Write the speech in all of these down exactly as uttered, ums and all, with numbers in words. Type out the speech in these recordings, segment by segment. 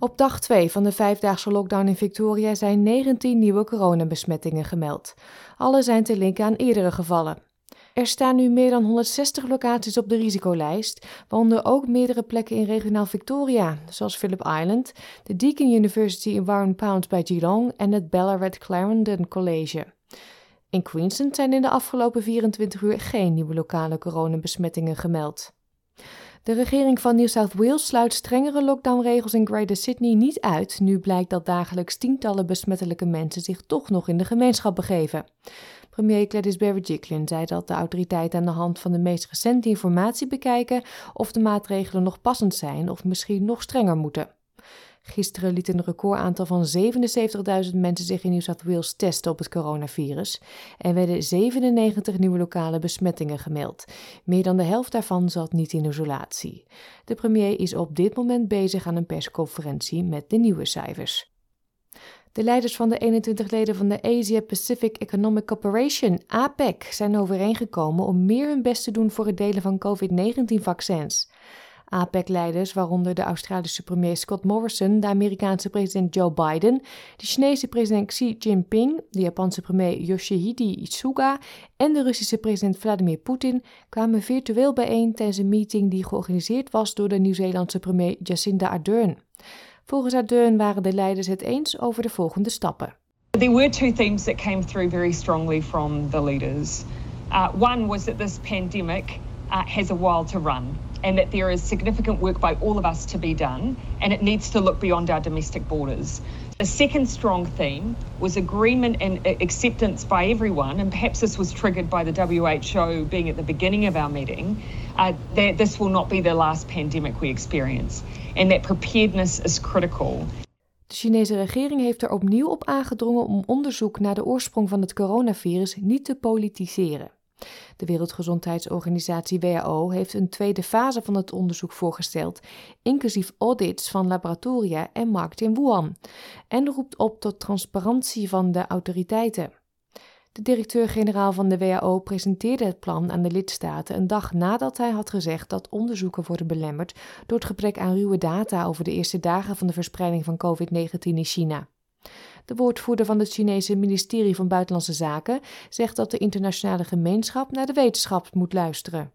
Op dag twee van de vijfdaagse lockdown in Victoria zijn negentien nieuwe coronabesmettingen gemeld. Alle zijn te linken aan eerdere gevallen. Er staan nu meer dan honderdzestig locaties op de risicolijst, waaronder ook meerdere plekken in regionaal Victoria, zoals Phillip Island, de Deakin University in Warren Pound bij Geelong en het Ballarat Clarendon College. In Queensland zijn in de afgelopen vierentwintig uur geen nieuwe lokale coronabesmettingen gemeld. De regering van New South Wales sluit strengere lockdownregels in Greater Sydney niet uit, nu blijkt dat dagelijks tientallen besmettelijke mensen zich toch nog in de gemeenschap begeven. Premier Gladys Berejiklian zei dat de autoriteiten aan de hand van de meest recente informatie bekijken of de maatregelen nog passend zijn of misschien nog strenger moeten. Gisteren liet een recordaantal van zevenenzeventigduizend mensen zich in New South Wales testen op het coronavirus en werden zevenennegentig nieuwe lokale besmettingen gemeld. Meer dan de helft daarvan zat niet in isolatie. De premier is op dit moment bezig aan een persconferentie met de nieuwe cijfers. De leiders van de eenentwintig leden van de Asia-Pacific Economic Cooperation, A P E C, zijn overeengekomen om meer hun best te doen voor het delen van covid negentien vaccins. A P E C-leiders, waaronder de Australische premier Scott Morrison, de Amerikaanse president Joe Biden, de Chinese president Xi Jinping, de Japanse premier Yoshihide Suga en de Russische president Vladimir Poetin, kwamen virtueel bijeen tijdens een meeting die georganiseerd was door de Nieuw-Zeelandse premier Jacinda Ardern. Volgens Ardern waren de leiders het eens over de volgende stappen. There were two themes that came through very strongly from the leaders. Uh, one was that this pandemic uh, has a while to run and that there is significant work by all of us to be done and it needs to look beyond our domestic borders. The second strong theme was agreement and acceptance by everyone, and perhaps this was triggered by the W H O being at the beginning of our meeting, uh, that this will not be the last pandemic we experience and that preparedness is critical. De Chinese regering heeft er opnieuw op aangedrongen om onderzoek naar de oorsprong van het coronavirus niet te politiseren. De Wereldgezondheidsorganisatie W H O heeft een tweede fase van het onderzoek voorgesteld, inclusief audits van laboratoria en markten in Wuhan, en roept op tot transparantie van de autoriteiten. De directeur-generaal van de W H O presenteerde het plan aan de lidstaten een dag nadat hij had gezegd dat onderzoeken worden belemmerd door het gebrek aan ruwe data over de eerste dagen van de verspreiding van covid negentien in China. De woordvoerder van het Chinese ministerie van Buitenlandse Zaken zegt dat de internationale gemeenschap naar de wetenschap moet luisteren.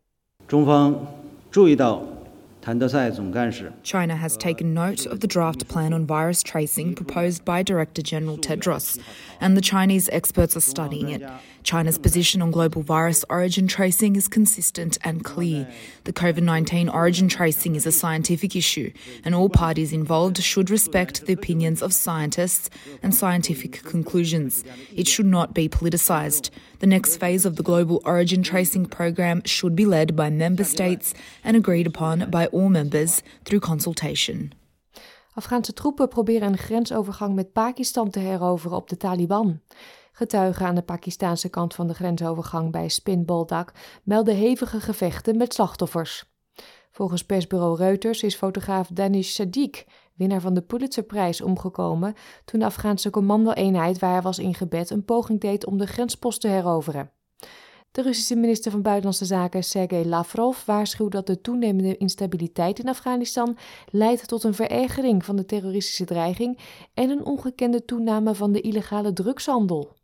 China has taken note of the draft plan on virus tracing proposed by Director General Tedros, and the Chinese experts are studying it. China's position on global virus origin tracing is consistent and clear. The covid nineteen origin tracing is a scientific issue, and all parties involved should respect the opinions of scientists and scientific conclusions. It should not be politicized. The next phase of the global origin tracing program should be led by member states and agreed upon by all members through consultation. Afghaanse troepen proberen een grensovergang met Pakistan te heroveren op de Taliban. Getuigen aan de Pakistanse kant van de grensovergang bij Spin Boldak melden hevige gevechten met slachtoffers. Volgens persbureau Reuters is fotograaf Danish Sadiq, winnaar van de Pulitzerprijs, omgekomen toen de Afghaanse commando-eenheid waar hij was ingebed een poging deed om de grenspost te heroveren. De Russische minister van Buitenlandse Zaken Sergei Lavrov waarschuwt dat de toenemende instabiliteit in Afghanistan leidt tot een verergering van de terroristische dreiging en een ongekende toename van de illegale drugshandel.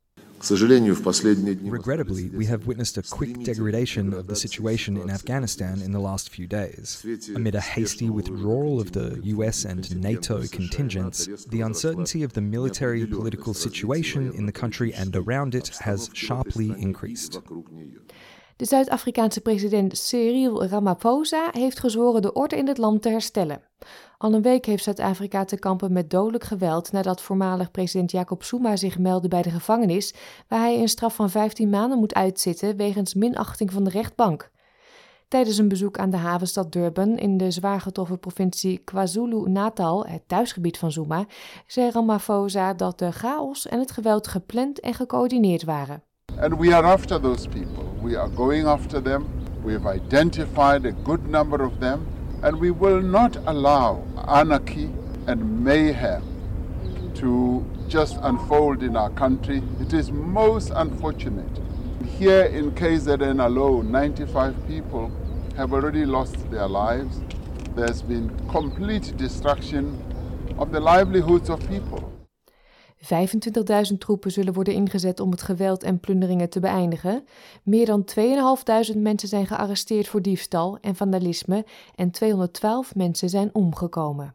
Regrettably, we have witnessed a quick degradation of the situation in Afghanistan in the last few days. Amid a hasty withdrawal of the U S and NATO contingents, the uncertainty of the military political situation in the country and around it has sharply increased. De Zuid-Afrikaanse president Cyril Ramaphosa heeft gezworen de orde in het land te herstellen. Al een week heeft Zuid-Afrika te kampen met dodelijk geweld nadat voormalig president Jacob Zuma zich meldde bij de gevangenis, waar hij een straf van vijftien maanden moet uitzitten wegens minachting van de rechtbank. Tijdens een bezoek aan de havenstad Durban in de zwaar getroffen provincie KwaZulu-Natal, het thuisgebied van Zuma, zei Ramaphosa dat de chaos en het geweld gepland en gecoördineerd waren. And we are after those people. We are going after them. We have identified a good number of them. And we will not allow anarchy and mayhem to just unfold in our country. It is most unfortunate. Here in K Z N alone, ninety-five people have already lost their lives. There's been complete destruction of the livelihoods of people. vijfentwintigduizend troepen zullen worden ingezet om het geweld en plunderingen te beëindigen. Meer dan tweeduizend mensen zijn gearresteerd voor diefstal en vandalisme en tweehonderdtwaalf mensen zijn omgekomen.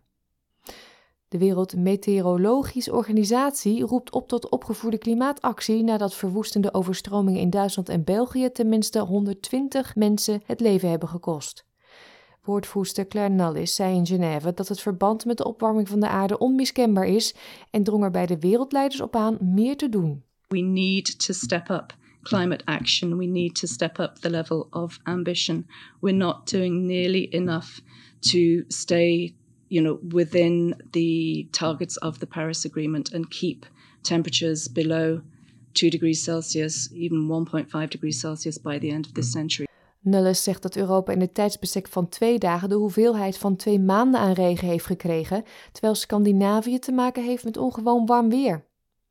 De Wereldmeteorologische Organisatie roept op tot opgevoerde klimaatactie nadat verwoestende overstromingen in Duitsland en België tenminste honderdtwintig mensen het leven hebben gekost. Woordvoerster Claire Nullis zei in Genève dat het verband met de opwarming van de aarde onmiskenbaar is en drong er bij de wereldleiders op aan meer te doen. We need to step up climate action. We need to step up the level of ambition. We're not doing nearly enough to stay, you know, within the targets of the Paris Agreement and keep temperatures below two degrees Celsius, even one point five degrees Celsius by the end of this century. Nulles zegt dat Europa in het tijdsbestek van twee dagen de hoeveelheid van twee maanden aan regen heeft gekregen, terwijl Scandinavië te maken heeft met ongewoon warm weer.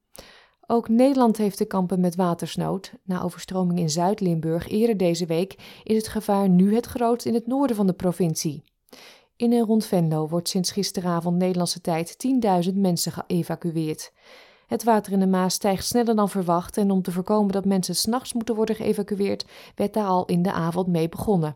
Ook Nederland heeft te kampen met watersnood. Na overstroming in Zuid-Limburg eerder deze week is het gevaar nu het grootst in het noorden van de provincie. In en rond Venlo wordt sinds gisteravond Nederlandse tijd tienduizend mensen geëvacueerd. Het water in de Maas stijgt sneller dan verwacht en om te voorkomen dat mensen 's nachts moeten worden geëvacueerd, werd daar al in de avond mee begonnen.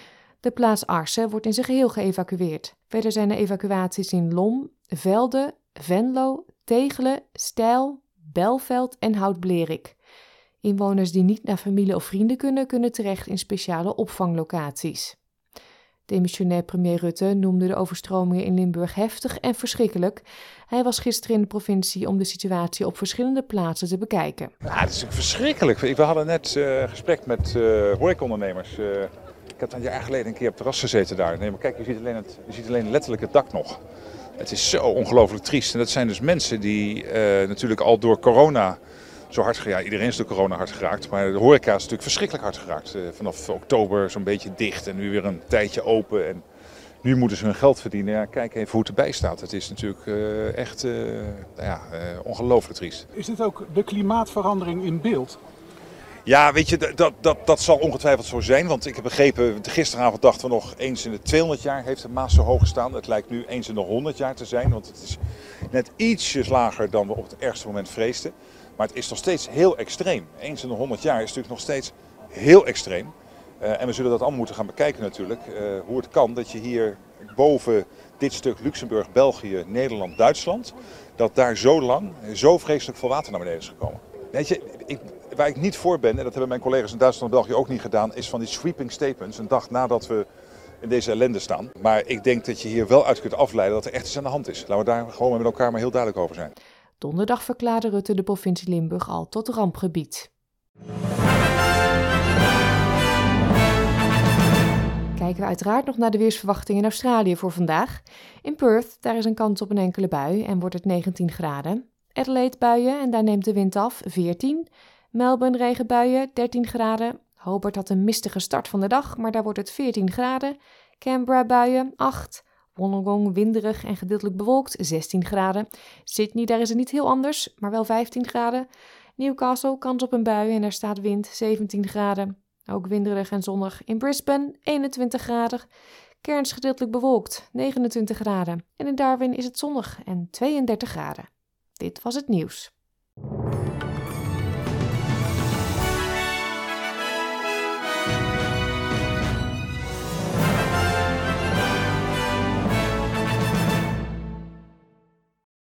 De plaats Arsen wordt in zijn geheel geëvacueerd. Verder zijn er evacuaties in Lom, Velde, Venlo, Tegelen, Stijl, Belveld en Hout-Blerik. Inwoners die niet naar familie of vrienden kunnen, kunnen terecht in speciale opvanglocaties. Demissionair premier Rutte noemde de overstromingen in Limburg heftig en verschrikkelijk. Hij was gisteren in de provincie om de situatie op verschillende plaatsen te bekijken. Ja, het is natuurlijk verschrikkelijk. We hadden net uh, gesprek met uh, horecaondernemers. Uh, ik heb een jaar geleden een keer op het terras gezeten daar. Nee, maar kijk, je ziet, alleen het, je ziet alleen letterlijk het dak nog. Het is zo ongelooflijk triest. En dat zijn dus mensen die uh, natuurlijk al door corona zo hard geraakt. Ja, iedereen is door corona hard geraakt. Maar de horeca is natuurlijk verschrikkelijk hard geraakt. Uh, vanaf oktober zo'n beetje dicht en nu weer een tijdje open. En nu moeten ze hun geld verdienen. Ja, kijk even hoe het erbij staat. Het is natuurlijk uh, echt uh, nou ja, uh, ongelooflijk triest. Is dit ook de klimaatverandering in beeld? Ja, weet je, dat, dat, dat zal ongetwijfeld zo zijn. Want ik heb begrepen, gisteravond dachten we nog eens in de tweehonderd jaar heeft de Maas zo hoog gestaan. Het lijkt nu eens in de honderd jaar te zijn. Want het is net ietsjes lager dan we op het ergste moment vreesden. Maar het is nog steeds heel extreem. Eens in de honderd jaar is natuurlijk nog steeds heel extreem. Uh, en we zullen dat allemaal moeten gaan bekijken natuurlijk. Uh, hoe het kan dat je hier boven dit stuk Luxemburg, België, Nederland, Duitsland, dat daar zo lang, zo vreselijk veel water naar beneden is gekomen. Weet je, ik, waar ik niet voor ben, en dat hebben mijn collega's in Duitsland en België ook niet gedaan, is van die sweeping statements, een dag nadat we in deze ellende staan. Maar ik denk dat je hier wel uit kunt afleiden dat er echt iets aan de hand is. Laten we daar gewoon met elkaar maar heel duidelijk over zijn. Donderdag verklaarde Rutte de provincie Limburg al tot rampgebied. Kijken we uiteraard nog naar de weersverwachtingen in Australië voor vandaag. In Perth, daar is een kans op een enkele bui en wordt het negentien graden. Adelaide buien en daar neemt de wind af, veertien. Melbourne regenbuien, dertien graden. Hobart had een mistige start van de dag, maar daar wordt het veertien graden. Canberra buien, acht. Wollongong winderig en gedeeltelijk bewolkt, zestien graden. Sydney, daar is het niet heel anders, maar wel vijftien graden. Newcastle, kans op een bui en er staat wind, zeventien graden. Ook winderig en zonnig in Brisbane, eenentwintig graden. Cairns gedeeltelijk bewolkt, negenentwintig graden. En in Darwin is het zonnig en tweeëndertig graden. Dit was het nieuws.